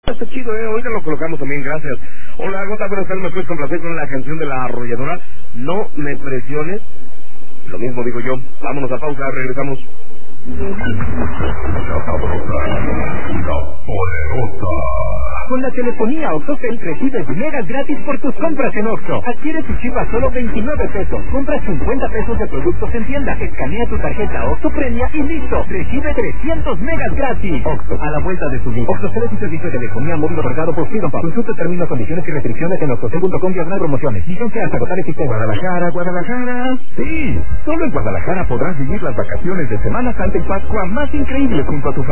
Está chido, ahorita lo colocamos también, gracias. Hola, Gota, buenas tardes, ¿me puedes complacer con la canción de La Arrolladora? No me presiones. Lo mismo digo yo. Vámonos a pausa, regresamos. La poderosa. Con la telefonía OXXoCell recibes megas gratis por tus compras en OXXO. Adquiere tu chip a solo 29 pesos. Compras 50 pesos de productos en tienda. Escanea tu tarjeta OXXO Premia y listo. Recibe 300 megas gratis. OXXO, a la vuelta de su vida. OXXoCell es un servicio de telefonía móvil otorgado por Freedom Pub. Consulte términos, condiciones y restricciones en oxxocell.com/promociones. Licencia hasta agotar el sistema. Guadalajara. Sí, solo en Guadalajara podrás vivir las vacaciones de Semana Santa y Pascua más increíbles junto a tu familia.